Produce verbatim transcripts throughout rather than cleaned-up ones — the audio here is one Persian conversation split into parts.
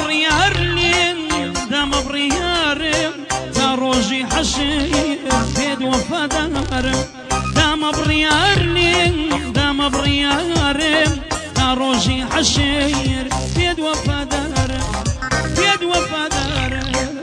بريارلين دام بريارم تروجي حشير بيد وفدار دام بريارلين دام بريارم تروجي حشير بيد وفدار بيد وفدار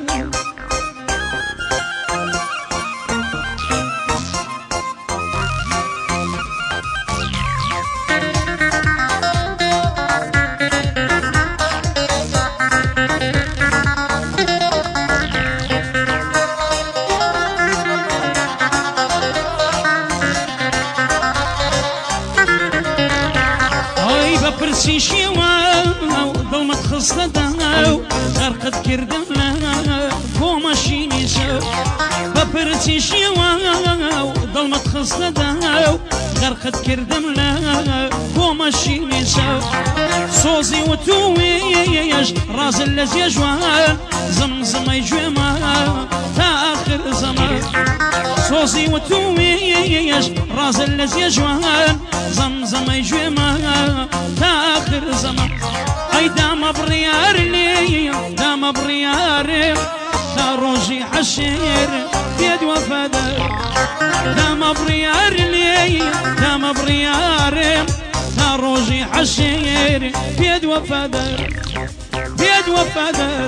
برسي شيوا ظلمت خصلتها غرقت كردنا فو ماشيني سو ببرسي شيوا ظلمت خصلتها غرقت كردنا فو ماشيني سو صوزي وتويش راز الذي جوان زمزم يجوما تا اخر زمان صوزي وتويش راز الذي جوان زمزم يجوما تا آخر زمان أي دام بريار لي دام بريار تا روجي حشير بيد وفدار دام بريار لي دام بريار تا روجي حشير بيد وفدار بيد وفدار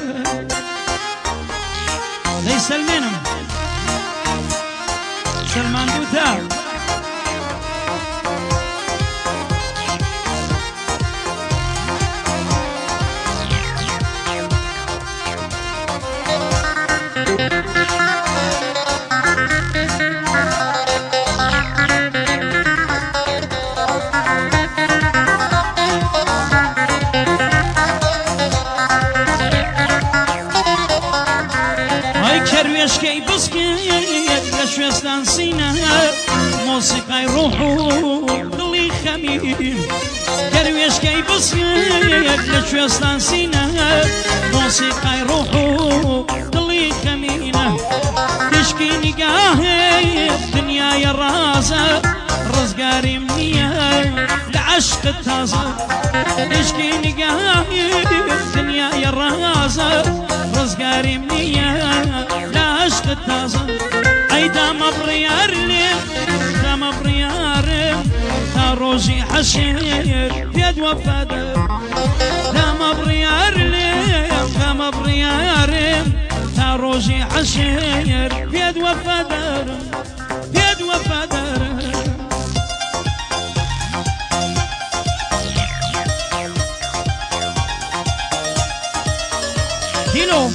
زي سلمانهم سلمان دوتار كي بسكي لشوستان سينا موسيقى روحو ضلي خميم كرويش كي بسكي لشوستان سينا موسيقى روحو ضلي خمينا تشكي نقاهي الدنيا يا رازة رزقاري منيا لعشق التازة تشكي نقاهي الدنيا يا رازة رزقاري منيا عشق التازة أي دام بريار لي دام بريار تا روجي حشير بيد وفدار دام بريار لي دام بريار تا روجي حشير بيد وفدار بيد وفدار كيلو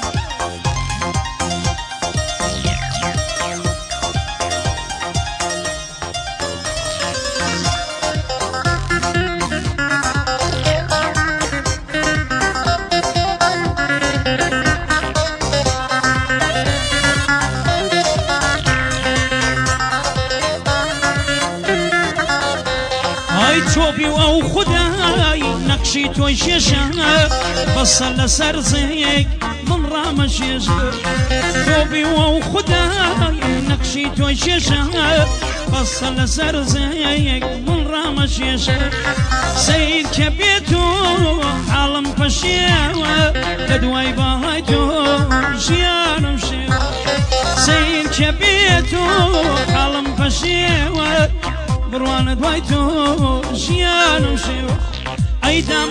توبي او خداي نقشي توشيشا بصل سرزيك من رام شيشا توبي او خداي نقشي توشيشا بصل سرزيك من رام شيشا سيد كبيتو حالم فشيوا لدواي بايتو جيانم شيوا سيد كبيتو حالم فشيوا بروان دوايتو جيانو شيو اي دام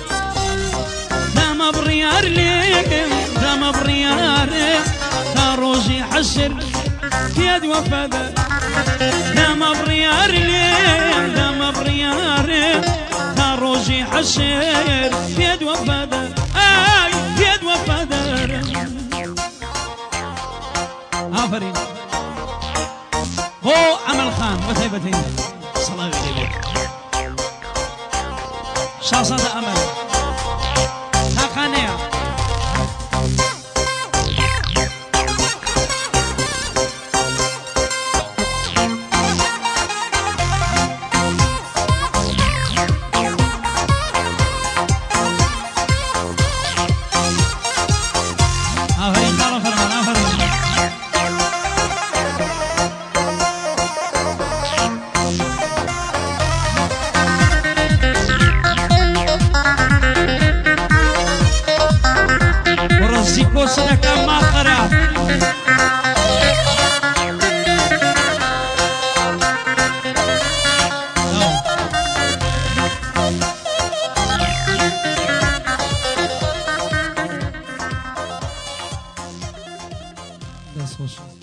دام بريار لي دام بريار تا روجي حشر بيد وفدار دام بريار لي دام بريار تا روجي حشر بيد وفدار اي بيد وفدار آفرين هو عمل خان وثيبتين صلاة عليه شاصة أمل هاقانيا آفرين قالوا فرمان آفرين صدەکە ماخەرە دەست خۆش